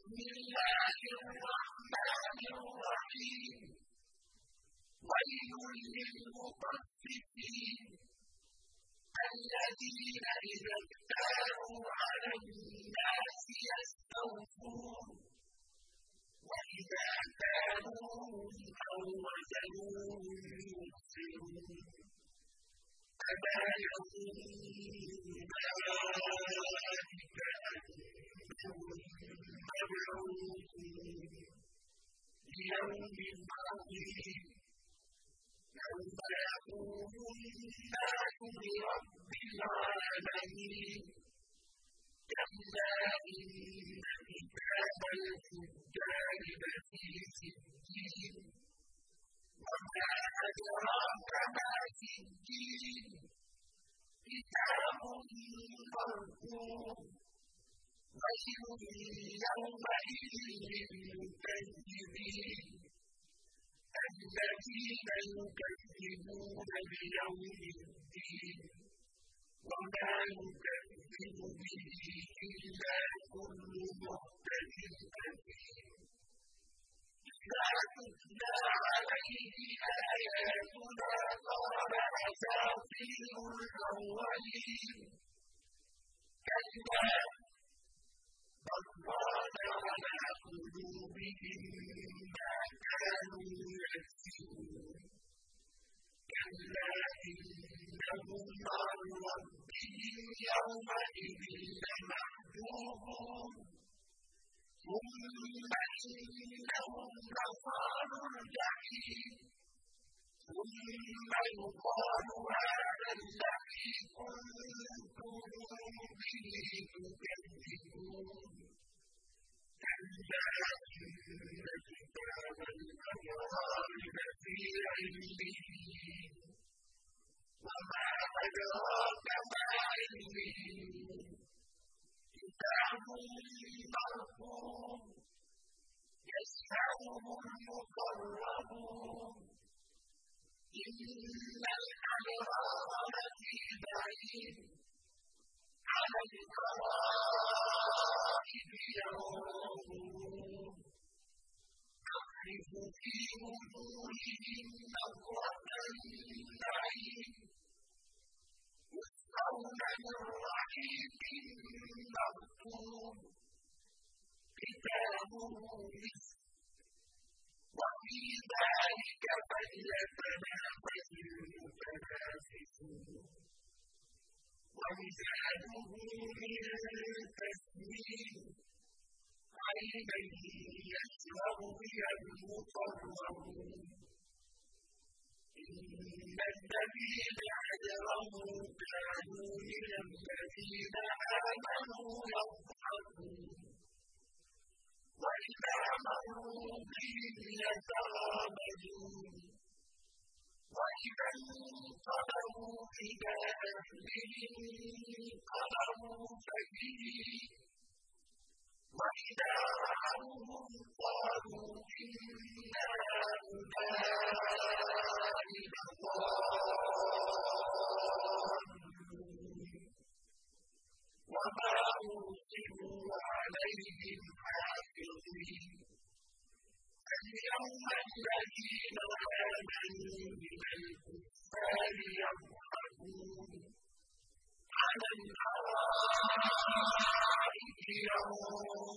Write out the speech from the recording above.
بسم الله الرحمن الرحيم ويل للمطففين الذين إذا اكتالوا على الناس يستوفون وإذا كالوهم أو وزنوهم يخسرون ألا يظن أولئك أنهم مبعوثون ليوم عظيم يوم يقوم الناس لرب العالمين كلا إن كتاب الفجار لفي سجين وما أدراك ما سجين كتاب مرقوم ويل يومئذ للمكذبين الذين يكذبون بيوم الدين وما يكذب به إلا كل معتد أثيم إذا تتلى عليه آياتنا قال أساطير الأولين كلا بل ران على قلوبهم ما كانوا يكسبون كلا إنهم عن ربهم يومئذ لمحجوبون ثم إنهم لصالو الجحيم ثم يقال هذا الذي كنتم به تكذبون كلا إن كتاب الأبرار لفي عليين وما أدراك ما عليين كتاب مرقوم يشهده المقربون إن الأبرار لفي نعيم على الأرائك ينظرون تعرف في وجوههم نضرة النعيم يسقون من رحيق مختوم ختامه مسك وفي ذلك فليتنافس المتنافسون ومزاجه من تسنيم عينا يشرب بها المقربون إن الذين أجرموا كانوا من الذين آمنوا يضحكون وإذا مروا بهم يتغامزون وإذا انقلبوا إلى أهلهم انقلبوا فكهين وإذا رأوهم قالوا إن هؤلاء لضالون وما أرسلوا عليهم حافظين اليوم الذين آمنوا من الكفار يضحكون على الأرائك ينظرون